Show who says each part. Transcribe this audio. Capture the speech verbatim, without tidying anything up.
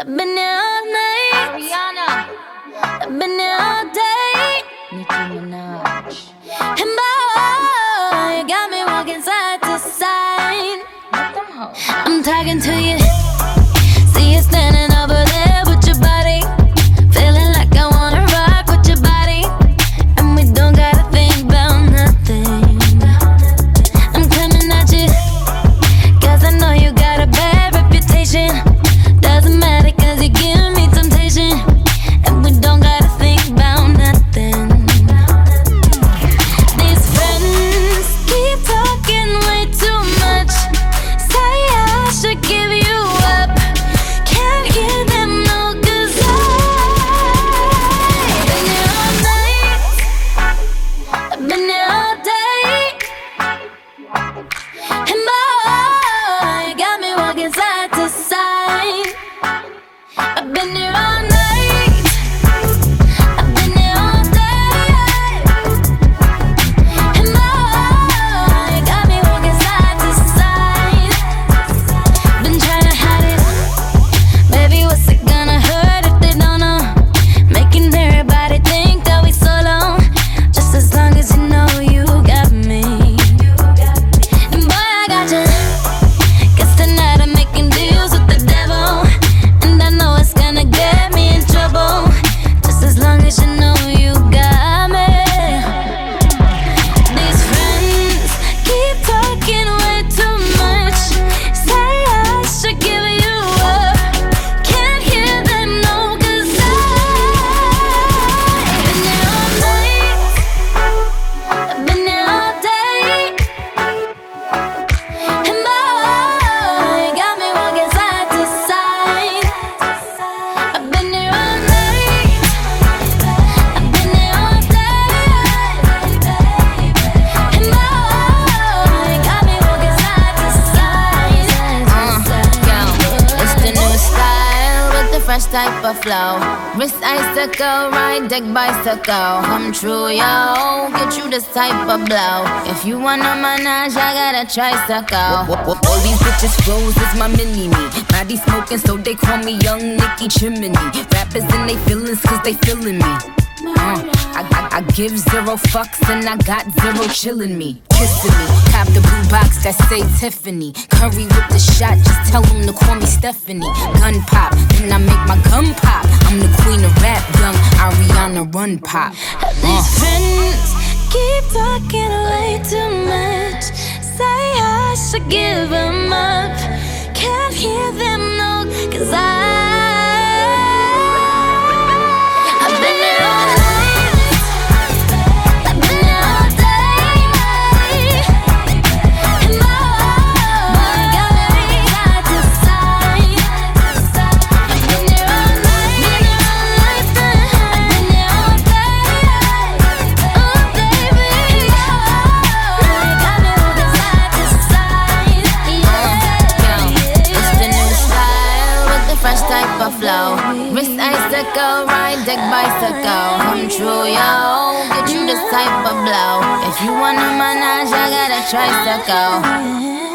Speaker 1: I've been here all night.
Speaker 2: Ariana,
Speaker 1: I've been here all day.
Speaker 2: Nicki Minaj.
Speaker 1: And boy, you got me walking side to side.
Speaker 2: Let them hoes.
Speaker 1: I'm talking to you. See you standing over there with your body. Feeling like I wanna rock with your body. And we don't gotta think about nothing. I'm coming at you, cause I know you got a bad reputation. Doesn't matter cause you give me temptation. And we don't gotta think about nothing. These friends keep talking way too much. Say I should give you up. Can't hear them no, cause I've been here all night. I've been here all day. And boy, you got me walking side to side. I've been here all night. I've been here all day. And boy, you got me walking side to side. Been trying to hide it. Baby, what's it gonna hurt if they don't know? Making everybody think that we solo. Just as long as you know you got me. And boy, I got you. Guess tonight I'm making deals with the devil. And I know it's gonna get me in trouble. Just as long as you know you got me. These friends keep talking way too much. Say I should give you up. Can't hear them no, cause I've been here all night. I've been here all day. And boy, you got me walking side to side. I've been here all night. I've been here all day. And boy, you got me walking side to side.
Speaker 2: Uh, It's the new style with the fresh type of flow. Wrist icicle, ride deck bicycle. Come true, yo. Get you this type of blow. If you wanna manage, I got a tricycle.
Speaker 3: All these bitches froze, it's my mini-me. Body smoking, so they call me Young Nicky Chimney. Rappers in they feelings, cause they feeling me. Uh, I, I, I give zero fucks and I got zero chillin' me. Kissing me, cop the blue box that say Tiffany. Curry with the shot, just tell them to call me Stephanie. Gun pop, then I make my gun pop. I'm the queen of rap, young Ariana Run Pop.
Speaker 1: These friends keep talking way too much. Say I should give them up. Can't hear them no, cause I I've been here all night. I've been here all day. And boy, you got me walking side to side. I've been here all night. I've been here all day. Oh baby, you got me walking side to side.
Speaker 2: Yo, it's the new style with the fresh type of flow. Wrist icicle, ride deck bicycle. Come true, yo. Get you this type of blow. If you wanna manage, I got a tricycle.